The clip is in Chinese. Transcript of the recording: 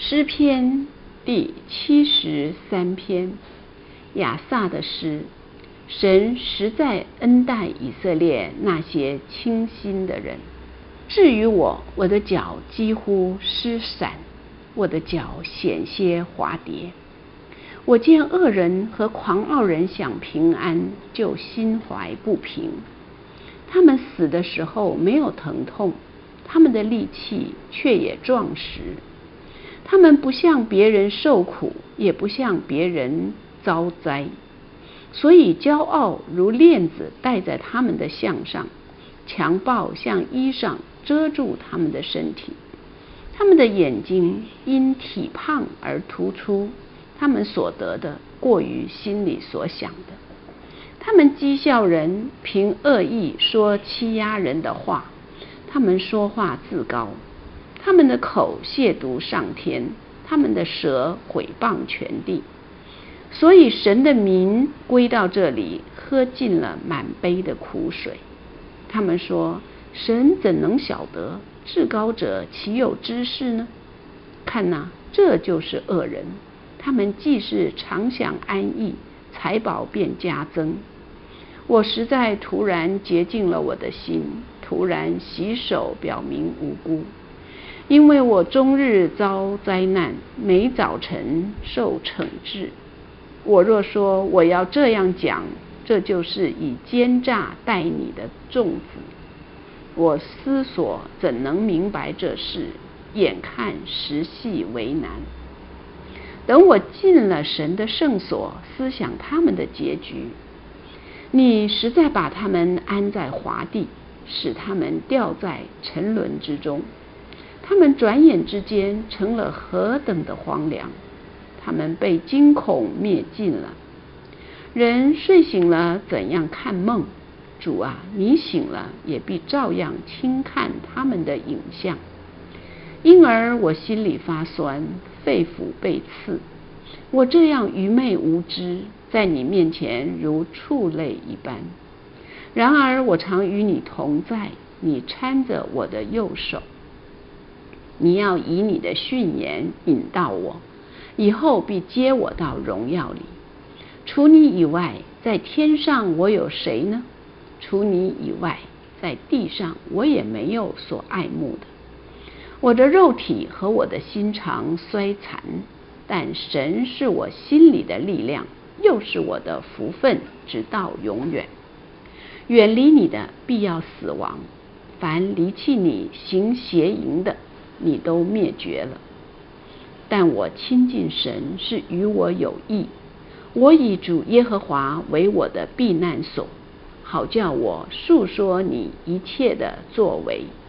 诗篇第73篇，亚萨的诗。神实在恩待以色列那些清心的人。至于我，我的脚几乎失闪，我的脚险些滑跌。我见恶人和狂傲人享平安，就心怀不平。他们死的时候没有疼痛，他们的力气却也壮实。他们不向别人受苦，也不向别人遭灾，所以骄傲如链子戴在他们的项上，强暴像衣裳遮住他们的身体。他们的眼睛因体胖而突出，他们所得的过于心里所想的。他们讥笑人，凭恶意说欺压人的话，他们说话自高，他们的口亵渎上天，他们的舌毁谤全地。所以神的民归到这里，喝尽了满杯的苦水。他们说，神怎能晓得？至高者岂有知识呢？看哪，这就是恶人，他们既是常享安逸，财宝便加增。我实在突然洁净了我的心，突然洗手表明无辜，因为我终日遭灾难，每早晨受惩治。我若说我要这样讲，这就是以奸诈待你的众子。我思索怎能明白这事，眼看实系为难。等我进了神的圣所，思想他们的结局，你实在把他们安在滑地，使他们掉在沉沦之中。他们转眼之间成了何等的荒凉，他们被惊恐灭尽了。人睡醒了怎样看梦？主啊，你醒了也必照样轻看他们的影像。因而我心里发酸，肺腑被刺。我这样愚昧无知，在你面前如畜类一般。然而我常与你同在，你搀着我的右手。你要以你的训言引导我，以后必接我到荣耀里。除你以外，在天上我有谁呢？除你以外，在地上我也没有所爱慕的。我的肉体和我的心肠衰残，但神是我心里的力量，又是我的福分，直到永远。远离你的必要死亡，凡离弃你行邪淫的，你都灭绝了。但我亲近神是与我有益，我以主耶和华为我的避难所，好叫我述说你一切的作为。